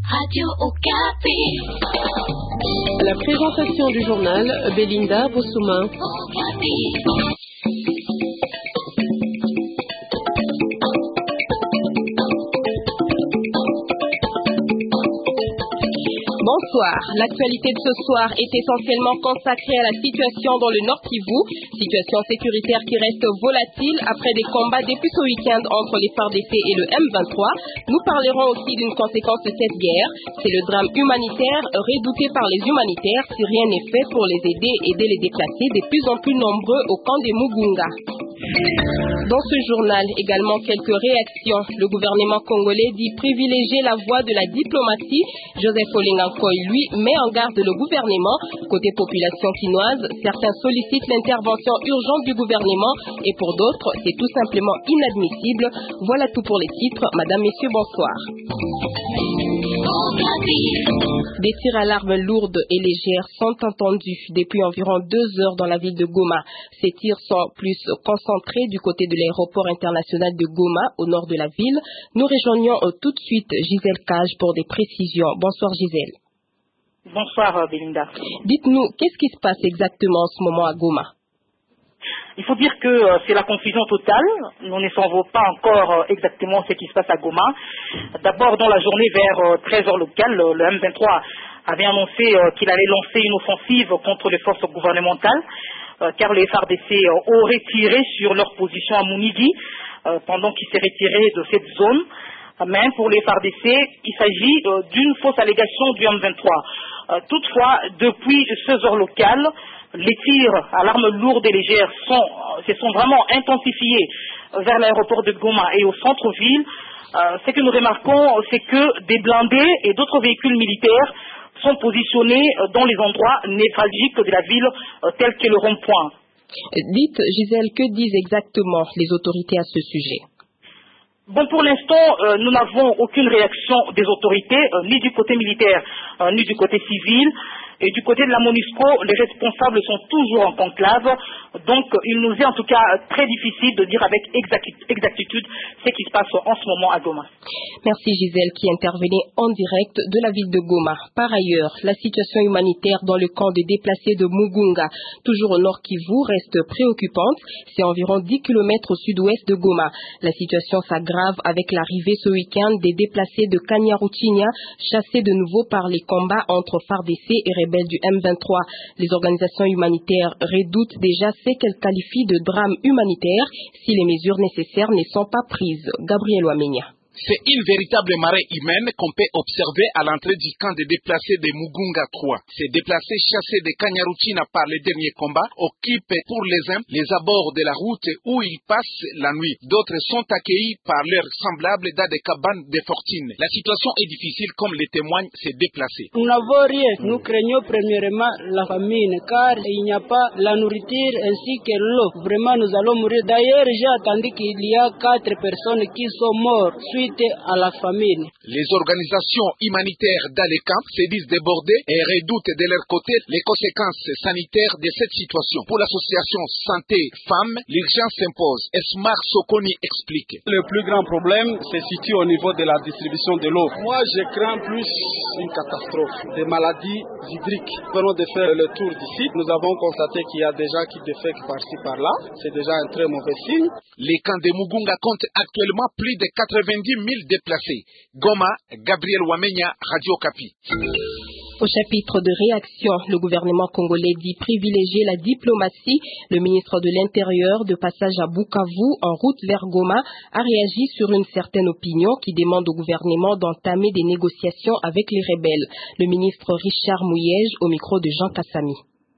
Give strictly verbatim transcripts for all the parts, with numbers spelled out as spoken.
Radio Okapi. La présentation du journal, Belinda Bossouma. Okapi. Bonsoir. L'actualité de ce soir est essentiellement consacrée à la situation dans le Nord Kivu, situation sécuritaire qui reste volatile après des combats depuis ce week-end entre les F A R D C et le M vingt-trois. Nous parlerons aussi d'une conséquence de cette guerre. C'est le drame humanitaire redouté par les humanitaires si rien n'est fait pour les aider et aider les déplacés de plus en plus nombreux au camp des Mugunga. Dans ce journal, également quelques réactions. Le gouvernement congolais dit privilégier la voie de la diplomatie. Joseph Olengankoy, lui, met en garde le gouvernement. Côté population quinoise, certains sollicitent l'intervention urgente du gouvernement et pour d'autres, c'est tout simplement inadmissible. Voilà tout pour les titres. Madame, Messieurs, bonsoir. Des tirs à l'arme lourde et légère sont entendus depuis environ deux heures dans la ville de Goma. Ces tirs sont plus concentrés du côté de l'aéroport international de Goma, au nord de la ville. Nous rejoignons tout de suite Gisèle Cage pour des précisions. Bonsoir Gisèle. Bonsoir Belinda. Dites-nous, qu'est-ce qui se passe exactement en ce moment à Goma? Il faut dire que euh, c'est la confusion totale. Nous ne savons pas encore euh, exactement ce qui se passe à Goma. D'abord, dans la journée vers euh, treize heures locales, le, le M vingt-trois avait annoncé euh, qu'il allait lancer une offensive contre les forces gouvernementales, euh, car les F A R D C euh, auraient tiré sur leur position à Mounigi euh, pendant qu'ils s'est retirés de cette zone. Mais pour les F A R D C, il s'agit euh, d'une fausse allégation du M vingt-trois. Euh, toutefois, depuis seize heures locales, les tirs à l'arme lourde et légère sont, se sont vraiment intensifiés vers l'aéroport de Goma et au centre-ville. Euh, ce que nous remarquons, c'est que des blindés et d'autres véhicules militaires sont positionnés dans les endroits névralgiques de la ville, euh, tels que le rond-point. Dites, Gisèle, que disent exactement les autorités à ce sujet? Bon, pour l'instant, euh, nous n'avons aucune réaction des autorités, euh, ni du côté militaire, euh, ni du côté civil. Et du côté de la MONUSCO, les responsables sont toujours en conclave. Donc, il nous est en tout cas très difficile de dire avec exactitude ce qui se passe en ce moment à Goma. Merci Gisèle qui intervenait en direct de la ville de Goma. Par ailleurs, la situation humanitaire dans le camp des déplacés de Mugunga, toujours au nord Kivu, reste préoccupante. C'est environ dix kilomètres au sud-ouest de Goma. La situation s'aggrave avec l'arrivée ce week-end des déplacés de Kanyaruchinya, chassés de nouveau par les combats entre F A R D C et rebelles du M vingt-trois. Les organisations humanitaires redoutent déjà ce qu'elles qualifient de drame humanitaire si les mesures nécessaires ne sont pas prises. Gabriel Wamenya. C'est une véritable marée humaine qu'on peut observer à l'entrée du camp des déplacés de Mugunga trois. Ces déplacés chassés de Kanyaruchinya par les derniers combats occupent pour les uns les abords de la route où ils passent la nuit. D'autres sont accueillis par leurs semblables dans des cabanes de fortune. La situation est difficile comme le témoignent ces déplacés. Nous n'avons rien. Nous craignons premièrement la famine car il n'y a pas la nourriture ainsi que l'eau. Vraiment nous allons mourir. D'ailleurs j'ai attendu qu'il y a quatre personnes qui sont mortes suite à la famine. Les organisations humanitaires dans les camps se disent débordées et redoutent de leur côté les conséquences sanitaires de cette situation. Pour l'association Santé Femmes, l'urgence s'impose. Esmar Sokoni explique. Le plus grand problème se situe au niveau de la distribution de l'eau. Moi, je crains plus une catastrophe, des maladies hydriques. Nous venons de faire le tour d'ici. Nous avons constaté qu'il y a des gens qui défèquent par-ci par-là. C'est déjà un très mauvais signe. Les camps de Mugunga comptent actuellement plus de quatre-vingt-dix mille déplacés. Goma, Gabriel Wamenya, Radio Okapi. Au chapitre de réaction, le gouvernement congolais dit privilégier la diplomatie. Le ministre de l'Intérieur, de passage à Bukavu, en route vers Goma, a réagi sur une certaine opinion qui demande au gouvernement d'entamer des négociations avec les rebelles. Le ministre Richard Mouyej au micro de Jean Kassami.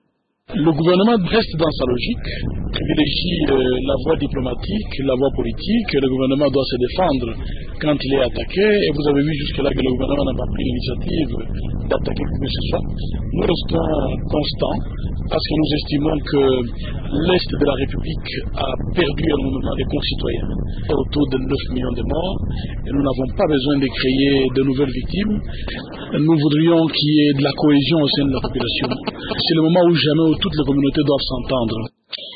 Le gouvernement reste dans sa logique, privilégie euh, la voie diplomatique, la voie politique. Le gouvernement doit se défendre quand il est attaqué. Et vous avez vu jusque-là que le gouvernement n'a pas pris l'initiative d'attaquer qui que ce soit. Nous restons constants parce que nous estimons que l'Est de la République a perdu énormément de concitoyens, autour de neuf millions de morts, et nous n'avons pas besoin de créer de nouvelles victimes. Nous voudrions qu'il y ait de la cohésion au sein de la population. C'est le moment où jamais où toutes les communautés doivent s'entendre.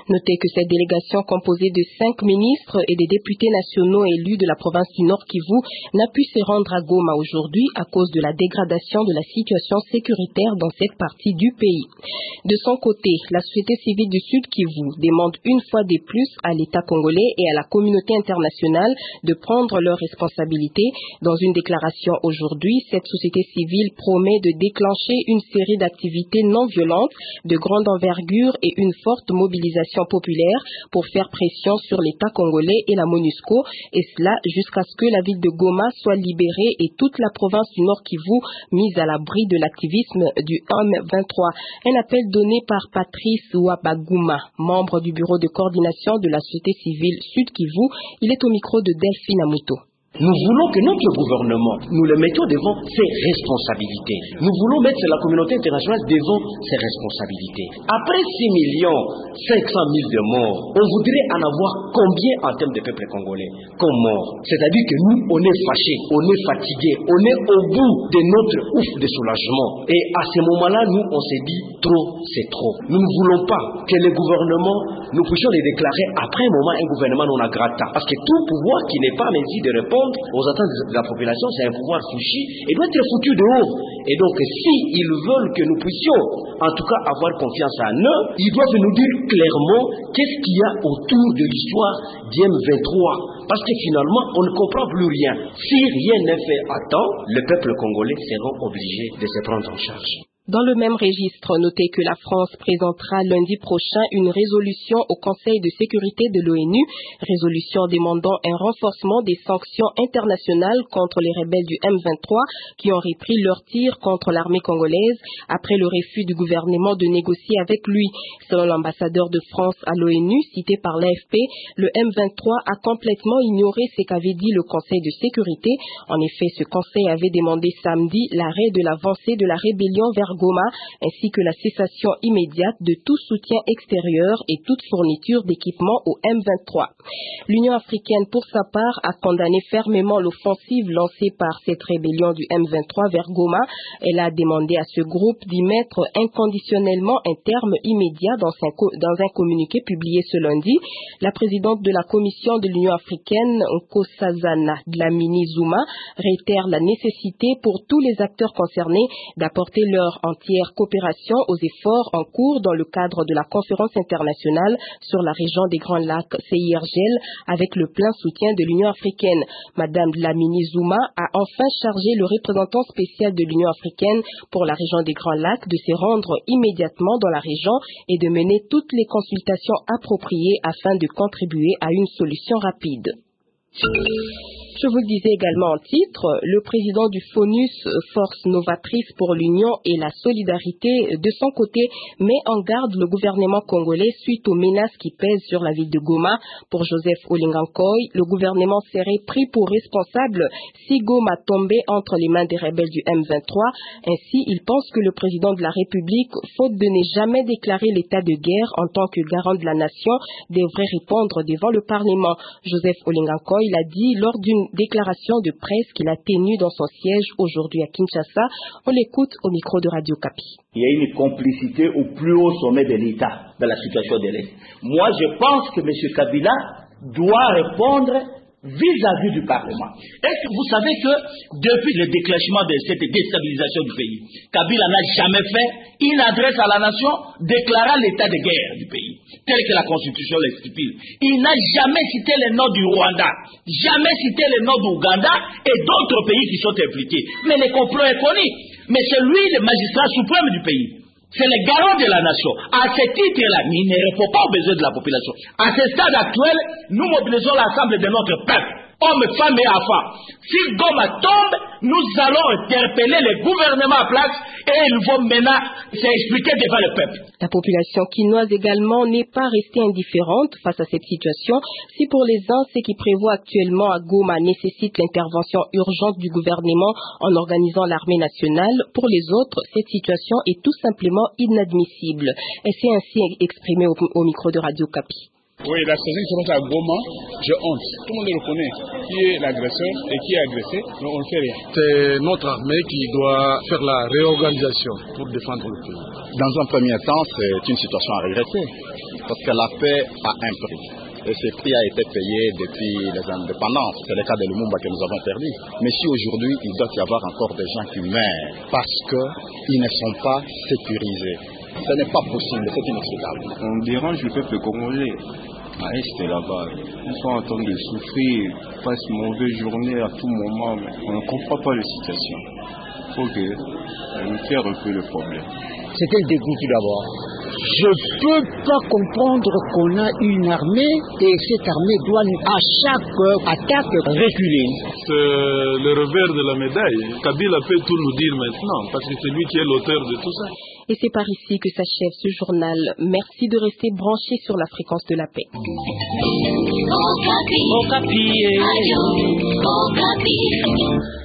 Notez que cette délégation composée de cinq ministres et des députés nationaux élus de la province du Nord Kivu n'a pu se rendre à Goma aujourd'hui à cause de la dégradation de la situation sécuritaire dans cette partie du pays. De son côté, la société civile du Sud Kivu demande une fois de plus à l'État congolais et à la communauté internationale de prendre leurs responsabilités. Dans une déclaration aujourd'hui, cette société civile promet de déclencher une série d'activités non violentes de grande envergure et une forte mobilisation populaire pour faire pression sur l'État congolais et la MONUSCO, et cela jusqu'à ce que la ville de Goma soit libérée et toute la province du Nord Kivu mise à l'abri de l'activisme du M vingt-trois. Un appel donné par Patrice Ouabaguma, membre du bureau de coordination de la société civile Sud Kivu. Il est au micro de Delphine Amuto. Nous voulons que notre gouvernement, nous le mettons devant ses responsabilités. Nous voulons mettre la communauté internationale devant ses responsabilités. Après six millions cinq cent mille de morts, on voudrait en avoir combien en termes de peuple congolais comme morts? C'est-à-dire que nous, on est fâchés, on est fatigués, on est au bout de notre ouf de soulagement. Et à ce moment-là, nous, on s'est dit, trop, c'est trop. Nous ne voulons pas que le gouvernement, nous puissions les déclarer après un moment un gouvernement non grata. Parce que tout pouvoir qui n'est pas en mesure de répondre aux attentes de la population, c'est un pouvoir fichu et doit être foutu dehors. Et donc, si ils veulent que nous puissions, en tout cas, avoir confiance en eux, ils doivent nous dire clairement qu'est-ce qu'il y a autour de l'histoire du M vingt-trois. Parce que finalement, on ne comprend plus rien. Si rien n'est fait à temps, le peuple congolais sera obligé de se prendre en charge. Dans le même registre, notez que la France présentera lundi prochain une résolution au Conseil de sécurité de l'ONU, résolution demandant un renforcement des sanctions internationales contre les rebelles du M vingt-trois qui ont repris leur tir contre l'armée congolaise après le refus du gouvernement de négocier avec lui. Selon l'ambassadeur de France à l'ONU, cité par l'A F P, le M vingt-trois a complètement ignoré ce qu'avait dit le Conseil de sécurité. En effet, ce Conseil avait demandé samedi l'arrêt de l'avancée de la rébellion vers Goma, ainsi que la cessation immédiate de tout soutien extérieur et toute fourniture d'équipement au M vingt-trois. L'Union africaine, pour sa part, a condamné fermement l'offensive lancée par cette rébellion du M vingt-trois vers Goma. Elle a demandé à ce groupe d'y mettre inconditionnellement un terme immédiat dans un, dans un communiqué publié ce lundi. La présidente de la Commission de l'Union africaine, Nkosazana Dlamini Zuma, réitère la nécessité pour tous les acteurs concernés d'apporter leur entière coopération aux efforts en cours dans le cadre de la conférence internationale sur la région des Grands Lacs C I R G L avec le plein soutien de l'Union africaine. Madame Dlamini Zuma a enfin chargé le représentant spécial de l'Union africaine pour la région des Grands Lacs de se rendre immédiatement dans la région et de mener toutes les consultations appropriées afin de contribuer à une solution rapide. Je vous le disais également en titre, le président du FONUS, Force Novatrice pour l'Union et la Solidarité, de son côté, met en garde le gouvernement congolais suite aux menaces qui pèsent sur la ville de Goma. Pour Joseph Olingankoy, le gouvernement serait pris pour responsable si Goma tombait entre les mains des rebelles du M vingt-trois. Ainsi, il pense que le président de la République, faute de ne jamais déclarer l'état de guerre en tant que garant de la nation, devrait répondre devant le Parlement. Joseph Olingankoy l'a dit lors d'une déclaration de presse qu'il a tenue dans son siège aujourd'hui à Kinshasa. On l'écoute au micro de Radio Kapi. Il y a une complicité au plus haut sommet de l'État dans la situation de l'Est. Moi, je pense que M. Kabila doit répondre vis-à-vis du Parlement. Est-ce que vous savez que depuis le déclenchement de cette déstabilisation du pays, Kabila n'a jamais fait une adresse à la nation déclarant l'état de guerre du pays, tel que la Constitution l'exstipule. Il n'a jamais cité le nom du Rwanda, jamais cité le nom d'Ouganda et d'autres pays qui sont impliqués. Mais le complot est connu. Mais c'est lui le magistrat suprême du pays. C'est le garant de la nation. À ce titre-là, il ne répond pas aux besoins de la population. À ce stade actuel, nous mobilisons l'ensemble de notre peuple, hommes, femmes et enfants. Si Goma tombe, nous allons interpeller le gouvernement à place et ils vont maintenant s'expliquer devant le peuple. La population quinoise également n'est pas restée indifférente face à cette situation. Si pour les uns, ce qui prévoit actuellement à Goma nécessite l'intervention urgente du gouvernement en organisant l'armée nationale, pour les autres, cette situation est tout simplement inadmissible. Elle s'est ainsi exprimée au, au micro de Radio Kapi. Oui, la situation qui se passe à Goma, j'ai honte. Tout le monde le reconnaît. Qui est l'agresseur et qui est agressé, mais on ne fait rien. C'est notre armée qui doit faire la réorganisation pour défendre le pays. Dans un premier temps, c'est une situation à regretter, parce que la paix a un prix. Et ce prix a été payé depuis les indépendances. C'est le cas de Lumumba que nous avons perdu. Mais si aujourd'hui, il doit y avoir encore des gens qui meurent parce qu'ils ne sont pas sécurisés, ce n'est pas possible, c'est inexplicable. On dérange le peuple congolais. À Est là-bas, ils sont en train de souffrir, ils passent une mauvaise journée à tout moment, mais on ne comprend pas la situation. Il faut que nous faire un peu le problème. C'était le dégoût tout d'abord. Je ne peux pas comprendre qu'on a une armée et cette armée doit à chaque attaque reculer. C'est le revers de la médaille. Kabila peut tout nous dire maintenant, parce que c'est lui qui est l'auteur de tout ça. Et c'est par ici que s'achève ce journal. Merci de rester branchés sur la fréquence de la paix. Okapi. Okapi.